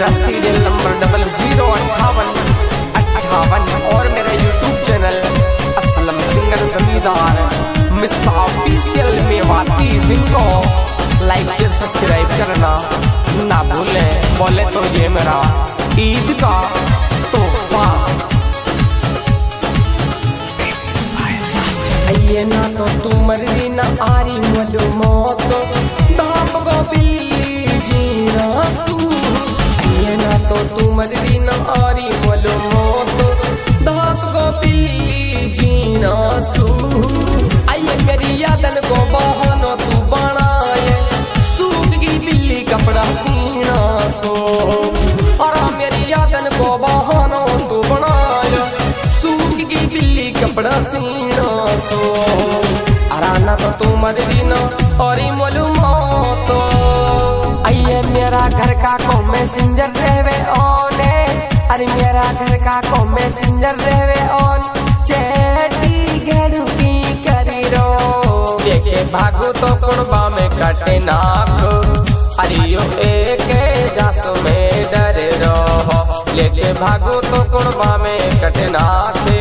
मेरा serial number 005858 और मेरा YouTube channel Aslam singer Zamindar मिस ऑफिशियल मेवाती जिनको लाइक शेयर सब्सक्राइब करना ना भूलें। बोले तो ये मेरा ईद का तोहफा। ये ना तो तू मरी ना आरी मोलो मौत दाप गो बिल्ली जीना तू। ये ना तो तू मरी ना आरी मोलो मौत दाप गो बिल्ली जीना तू। आइए मेरी यादन को बहानो तू बनाए सूख गई बिल्ली कपड़ा सीना सो। और मेरी यादन को बहानो तू बनाए सूख गई बिल्ली कपड़ा सीना सो। अराना तो तू मरी ना और मालूमात। आइए मेरा घर का को मैसेंजर रहवे ऑन। अरे मेरा घर का को मैसेंजर रहवे ऑन। चैटी घड़ू की करी रो लेके भागो तो कुड़बा में कटे नाख। अरे यो एक जासो में डर रहो लेके भागो तो कुड़बा में कटे नाखे।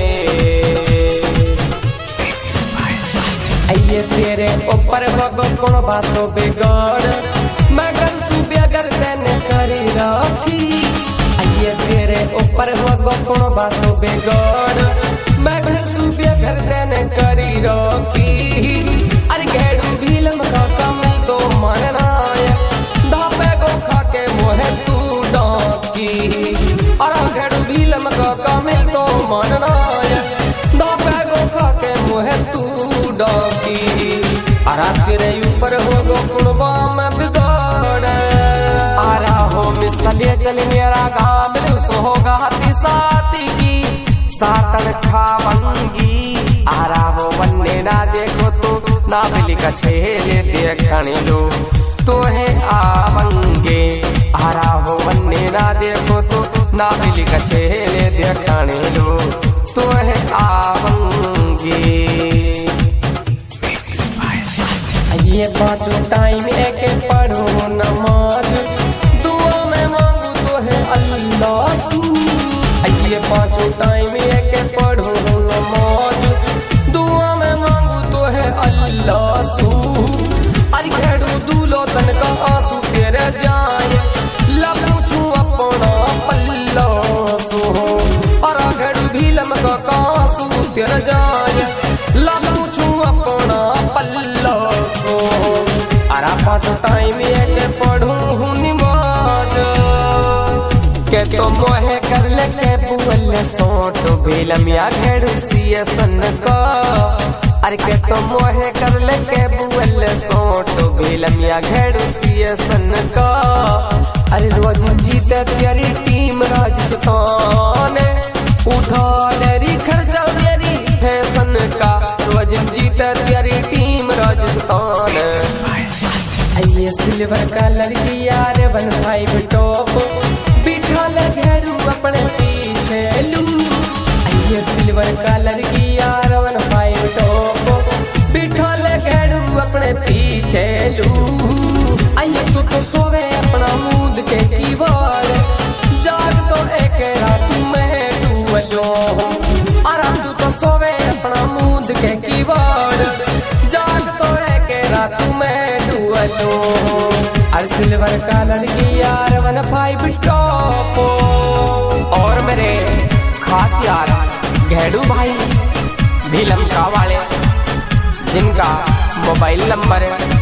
ये तेरे ऊपर भगो कौन बासो बिगड़ मगर सुबह अगर तेने करी रखी। ये तेरे ऊपर भगो कौन बासो बिगड़ मगर सुबह अगर तेने करी रखी। अरे घेड़ू भीलम का कम तो मानना दापे गो खा के मोहे तू डाकी। और घेड़ू भीलम का कम तो मानना दापे गो खा के मोहे तू डाकी। आरा तेरे ऊपर हो गो कुड़बा में बिगाड़। आरा हो मिसलिए चल मेरा गाँव सो होगा हाथी साथी की सातन खावंगी। आरा हो बन्ने ना देखो तो ना बिली का छेले देखने लो तो है आवंगे। आरा हो बन्ने ना देखो तो ना बिली का छेले देखने लो तो है आवंगे। ये पांचों टाइम एक पढ़ो नमाज दुआ में मांगू तो है अल्लाह तू। ये पांचों टाइम एक पढ़ो नमाज दुआ में मांगू तो है अल्लाह तू। अरे घेड़ू दूलो तन का आंसू तेरे जाए ला पूछू अपना पल्ला सो। और घेड़ू भी लमका का आंसू तेरे जाए ला पूछू अपना पल्ला सो। अरा पांचों टाइम एक पढ़ू नमाज के तो मोहे कर ले के बुअल सोट भेलमिया घेड़ू सिए सन का। अरे के तो मोहे कर ले के बुअल सोट भेलमिया घेड़ू सिए सन का। अरे रोज जीते तेरी टीम राजस्थान उठा लेरी खर्चा मेरी फैशन का। रोज जीते तेरी टीम राजस्थान। ये सिल्वर कलर की यार 15 टॉप बिठा ले घेड़ू अपने पीछे लू। ये सिल्वर कलर की यार 15 टॉप बिठा ले घेड़ू अपने पीछे लू। आइए तू तो सोवे अपना मूद के कीवाड़ जाग तो एक रात में डूबलो। आराम तू तो सोवे अपना मूद के कीवाड़ जाग तो एक रात में डूबलो। और सिल्वर कलर की यार 15 टॉप और मेरे खास यार घेड़ू भाई भीलम का वाले जिनका मोबाइल नंबर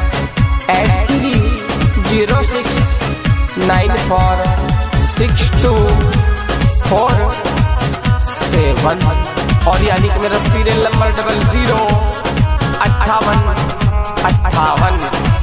8306262447 और यानी कि मेरा सीरियल नंबर 005858।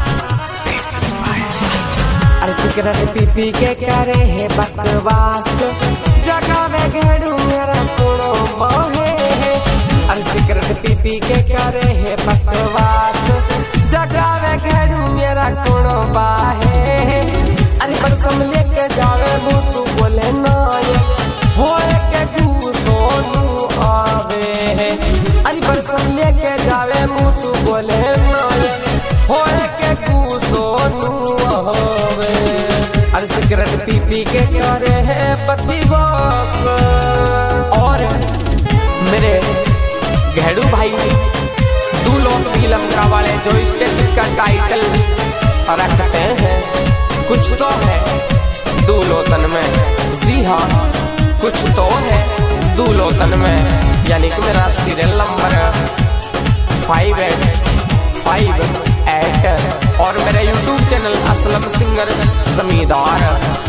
अरे सिगरेट पी के करे है बकवास जगह में घेड़ू मेरा कुड़ो बाहे। अरे सिगरेट पी के करे है बकवास जगह में घेड़ू मेरा कुड़ो बाहे। अरे बरसम लेके जावे मुसु बोले नाय होए के सोनू आवे। अरे बरसम लेके जावे मुसु बोले नाय होए के सोनू आवे। अरे सिगरेट पी पी के करे है बदमाश। और मेरे घेड़ू भाई दूलोक लमका वाले जो इसके का टाइटल रखते हैं, कुछ तो है दूलोतन में। जी हाँ, कुछ तो है दूलोतन में, यानी कि मेरा सीरियल नंबर 585 और मेरे YouTube channel Aslam singer Zamindar.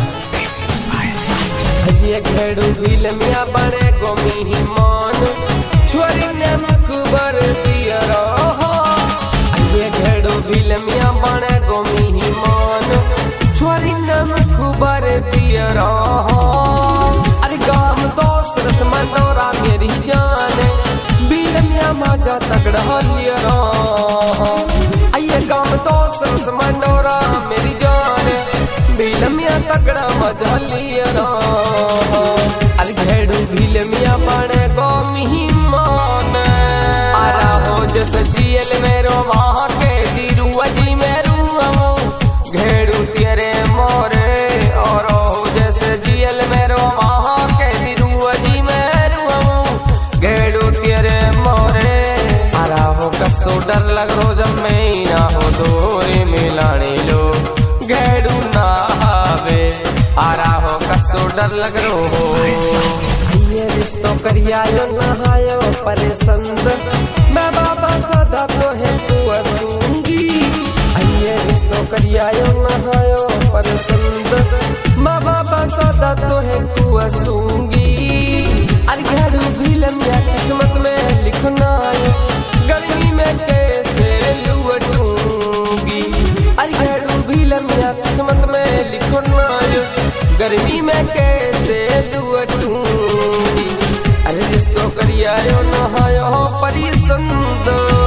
ये घेड़ू भील मिया बड़े गोमी ही मान छोरी ने मुखबर दिया रहा। ये घेड़ू भील मिया बड़े गोमी ही मान छोरी ने मुखबर दिया रहा। अरे गाम दोस्त रस्मा डोरा मेरी जान भील मिया माजा तगड़ा लिया रहा। ये गाम दोस्त रस्मा डोरा मेरी जान भील मिया तगड़ा मजा लिया रहा। अरे घेड़ू भील मिया बड़े गोमी ही मान आरा हो जैसे जियल मेरो वहाँ के दिरू अजी मेरो घेड़ू तेरे मोरे और हो जैसे जियल मेरो वहाँ के दिरू अजी मेरो घेड़ू तेरे मोरे। आरा हो कसो डर लग रो जब मैं ना हो दोरे मिलाने लो घेड़ू ना आवे। आरा हो कसो डर लग रो ये रिश्तों करियायो नहायो परेसंद मैं बाबा सदा तो है तू असूंगी। ये रिश्तों करियायो नहायो परेसंद मैं बाबा सदा तो है तू असूंगी। अरे घेड़ू भील मिया किस्मत में लिखना है गर्मी में कैसे लुटूंगी। अरे घेड़ू भील मिया किस्मत में लिखना है गर्मी में कैसे लुटूंगी। अरे रिश्तों करियायो नहायो परेसंद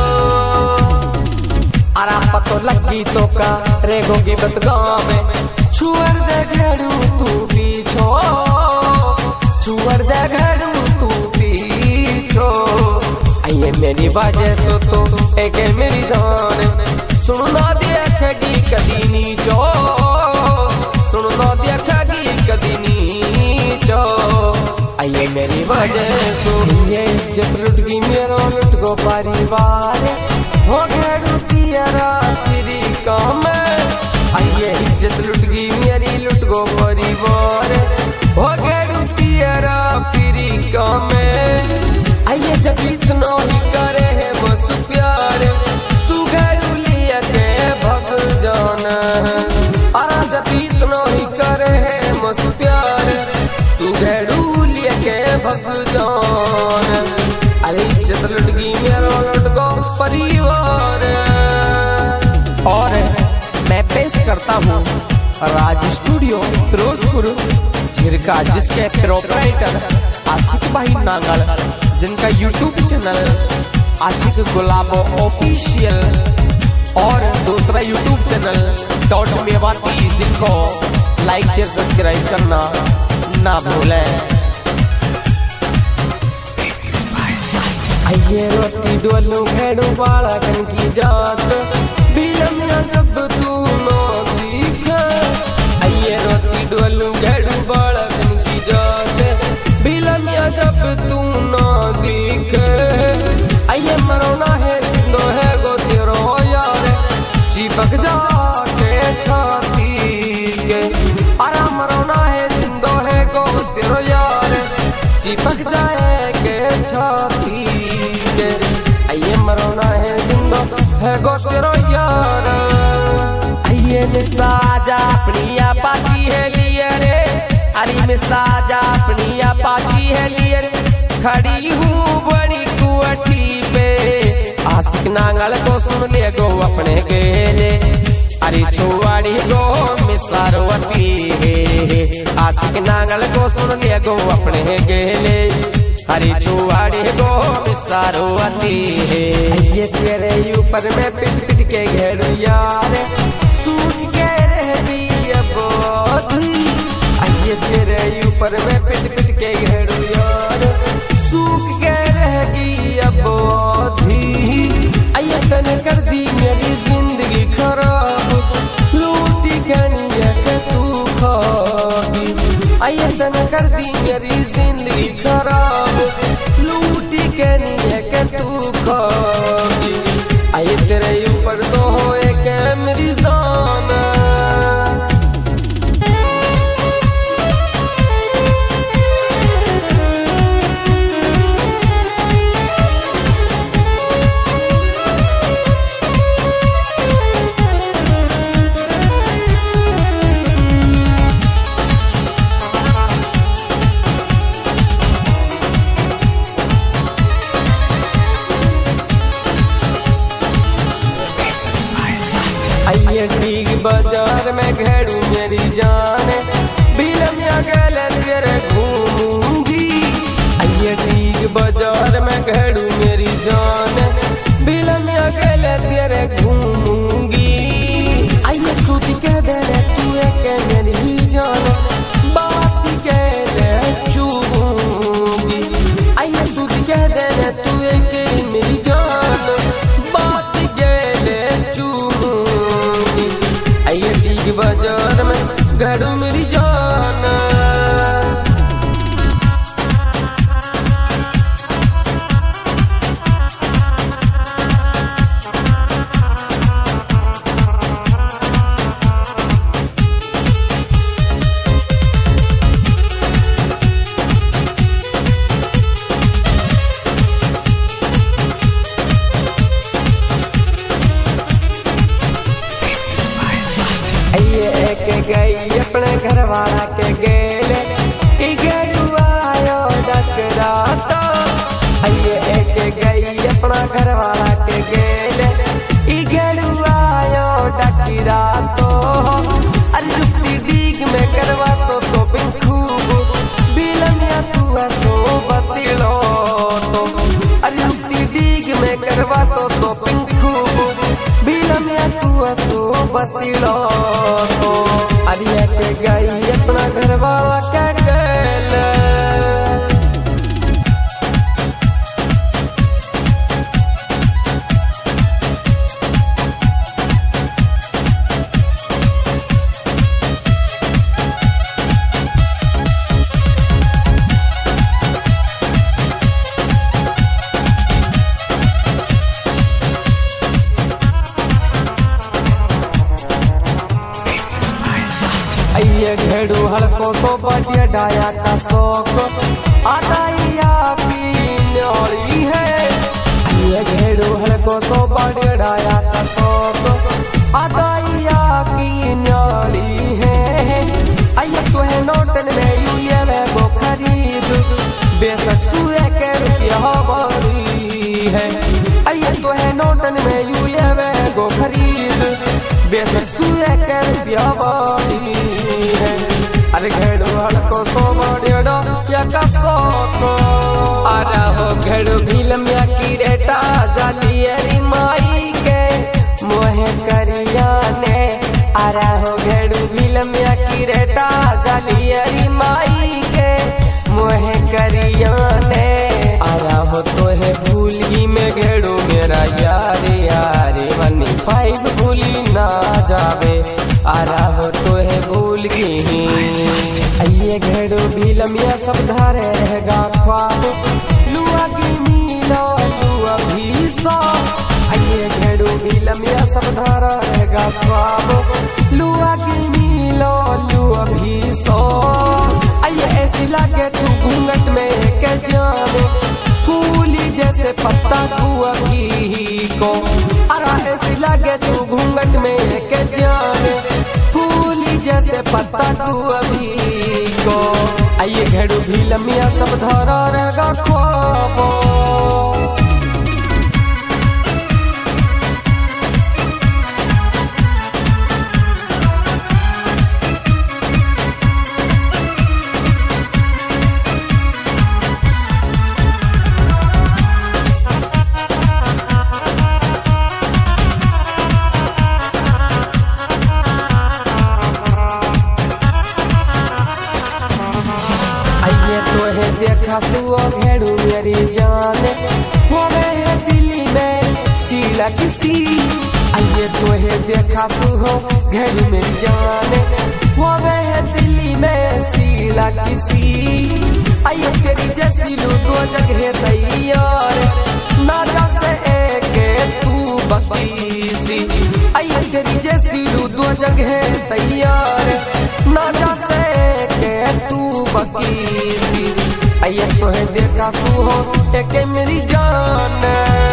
आरा पतो लगी तो का रेगोगी बदगाम में छुअर दे घेड़ू तू पीछो छुअर दे घेड़ू तू पीछो। आइए मेरी बाजे सो तो एक मेरी जान सुनना देखेगी कदी नीचो सुनना देखेगी कदी नीचो। आइए मेरी वजह सो ये इज्जत लुट गई मेरो लुट गो परिवार हो घेड़ू तेरा तेरी काम। आइए इज्जत लुट गई मेरी लुट गो परिवार हो घेड़ू तेरा तेरी काम। आइए जब इतना ही करे है बस प्यार तू घेड़ू लिया के भग जाना। अरे जब इतना ही करे है बस प्यार तू घेड़ू लिया के भग जाना। अरे इज्जत लुट गई मेरा लुट गो परिवार। और मैं पेश करता हूँ राज स्टूडियो फिरोजपुर झिरका जिसके प्रोपराइटर आशिक भाई नांगल जिनका YouTube चैनल आशिक गुलाबो ऑफिशियल और दूसरा YouTube चैनल डॉट मेवाती जिनको लाइक शेयर सब्सक्राइब करना ना भूलें। आइए रोटी डोलू घेड़ू बाला कन की जात भील मिया जब तू नो दिखे। आइए रोटी डोलू घेड़ू बाला कन की जात भील मिया जब तू नो दिखे। आइए मरोना है जिंदो है गो तेरो यार चिपक जाके छाती के। आरा मरोना है जिंदो है गो तेरो यार चिपक जाए के छाती। आइए मरोना है जिंदो है गो तेरो यार। आइए मिसाजा अपनी पाची है लिए रे। अरे मिसाजा अपनी पाची है लिए रे खड़ी हूँ बड़ी कुअठी पे। आशिक नांगल को सुन ले गो अपने गेले अरे छुआड़ी गो मिसारवती है। आशिक नांगल को सुन ले गो अपने गेले हरी छुआड़ी गो मिसारवती है। ये तेरे ऊपर में पिट पिट के घेड़ू यार सूख के रह दिया बहुत। ये तेरे ऊपर में पिट पिट के घेड़ू यार सूख के रह गई बहुत। आइए तने कर दी मेरी जिंदगी खराब लूटी कहनी है कि तू खाबी। कर दी मेरी जिंदगी खराब, लूटी के नहीं के तू खागी, आए तेरे ऊपर तो होए के मेरी जान। आइए ठीक बाजार में घेरू मेरी जान, बिलमिया गले तेरे घूमूंगी। आइए ठीक बाजार में घेरू मेरी जान, बिलमिया गले तेरे घूमूंगी। आइए सूद के दे तू के मेरी जान, बात के ले चूंगी। आइए सूद के दे तू के मेरी जान, बात के ले चूंगी। आइए ठीक बाजार में घड़ू मेरी जान। आइए एक गई अपने घर वाला के गेले, आयो डकराता। आइए एक गई अपना घर वाला के गेले, आयो डकरातो। अरे रुपती डीग में करवा तो शॉपिंग खूब, बिलमिया तू सो बतिलो तो। अरे रुपती डीग में करवा तो शॉपिंग खूब, बिलमिया तू सो बतिलो तो। अरे के गई अपना घर वाला के गेले। आइए घेड़ू हल्को सो बढ़िया डाया का शौक, आदाइया की न्योली है। आइए घेड़ू हल्को सो बढ़िया डाया का शौक, आदाइया की न्योली है। आइए तो है नोटन में यूलिया में वो खरीद, बेशक सुए के रुपया बड़ी है। आइए तो है नोटन में यूलिया में वो खरीद, बेशक सुए के रुपया बड़ी है। अरे घेड़ू हड़को सो बड़ेड़ो या का शौक, आरा हो घेड़ू भीलमिया की रेटा जालियरी माई के मोहे करिया ने। आरा हो घेड़ू भीलमिया की रेटा जालियरी माई के मोहे करिया ने। आरा हो तो है भूली में घेड़ू मेरा यारे यारे 15 भूली ना जावे। आरा हो तो है भूल गई। आइए घेड़ू भीलमिया सब धारे रहेगा ख्वाब, लुआ की मीलो लुआ भी सो। आइए घेड़ू भीलमिया सब धारा रहेगा ख्वाब, लुआ की मीलो लुआ भी सो। आइए ऐसी लागे तू घूंघट में के जाने, फूली जैसे पत्ता कुआ की को। अरा ऐसी लागे तू घूंघट में के जाने, फूली जैसे पत्ता कुआ को। आइए घेड़ू भीलमिया सब धारा रहेगा ख्वाब। देखा सुओ घेड़ू मेरी जान, वो है दिल्ली में शीला किसी। आइए तोहे देखा सुहो घर मेरी जाने वो है दिल्ली में सीला किसी आइए तेरी जैसी लू दो जगह तैयार ना जा से एक तू बकीसी आइए तेरी जैसी लू दो जगह तैयार ना जा से एक तू बकीसी आइए तोहे देखा सुहो एक मेरी जान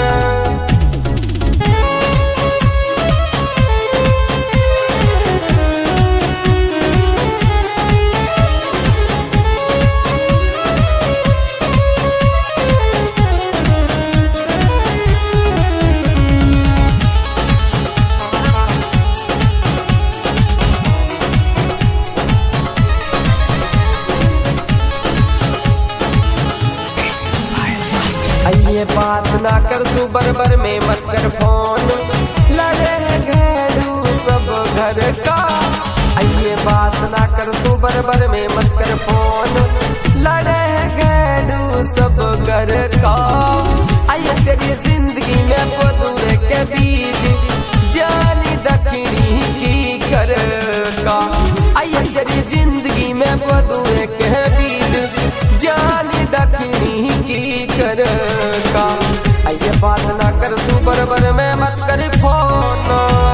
ये बात ना कर सुबरबर में मत कर फोन लड़े हैं घेरू सब घर का ये बात ना कर सुबरबर में मत कर फोन लड़े हैं घेरू सब घर का आइए तेरी जिंदगी में दूर के बीच जानी दखनी की कर का आइए तेरी जिंदगी में दूर के बीच जानी दखनी की कर का आइए बात ना कर सुबरबर में मत कर फोन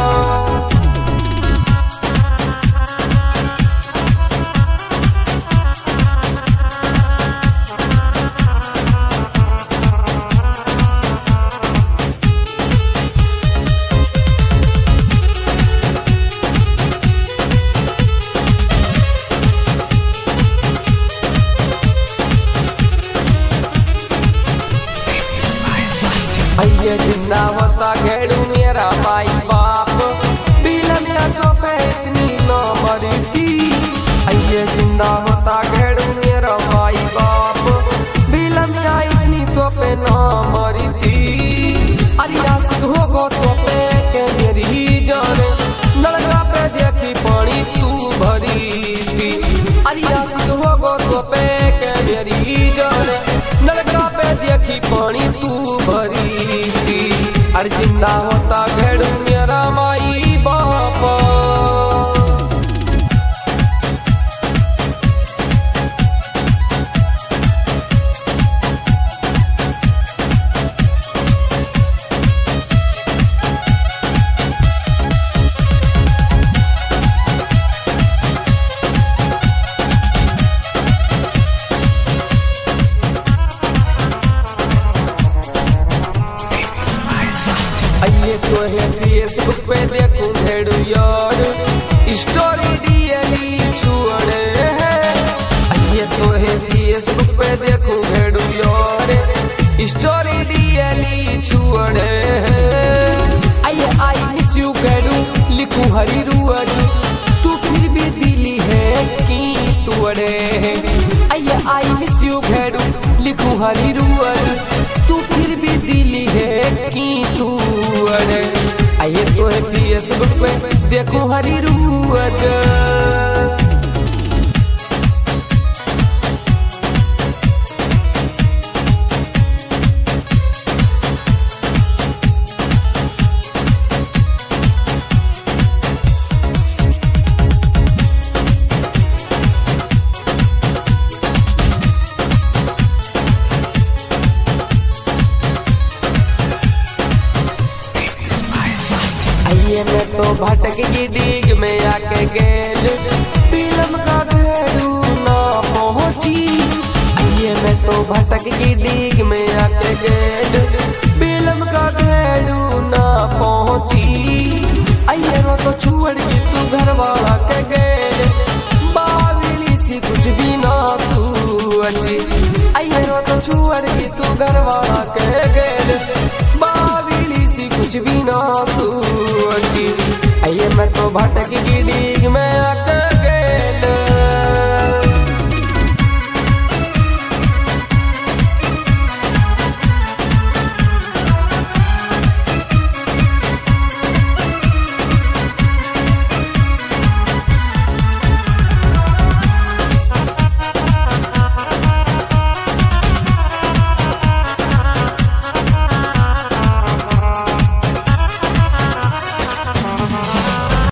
आइए जिंदा होता घेड़ू मेरा माई बाप बिलमिया को पे इतनी न मरी थी आइए जिंदा होता घेड़ू मेरा माई बाप बिलमिया इतनी तो पे न मरी थी अरे आशिक हो गो तो पे के मेरी जान नलका पे देखी पानी तू भरी थी अरे आशिक हो गो तो पे के मेरी जान नलका पे देखी पानी तू भरी अरे जिंदा होता घेड़ू मेरा माई बाप आइए तोहे फेसबुक पे देखूं घेड़ू यार स्टोरी डीएली छुड़े हैं आइए तोहे फेसबुक पे देखूं घेड़ू यार स्टोरी डीएली छुड़े हैं आइए आई मिस यू घेड़ू लिखूं हरी रुअज तू फिर भी दिली है कि तुअड़े हैं आइए आई मिस यू घेड़ू लिखूं हरी रुअज तू फिर भी दिली है कि तू आइए तो फेसबुक पे देखो हरी रुअज मैं तो भटक की डीग में आके गेल फिल्म का घेड़ू ना पहुंची आइए मैं तो भटक की डीग में आके गेल फिल्म का घेड़ू ना पहुंची आइए रो तो छुड़ की तू घर वाला के गेल बावली सी कुछ भी ना सूची आइए रो तो छुड़ की तू घर वाला के गेल बावली सी कुछ भी ना सूची आइए मैं तो भटक की डीग में आके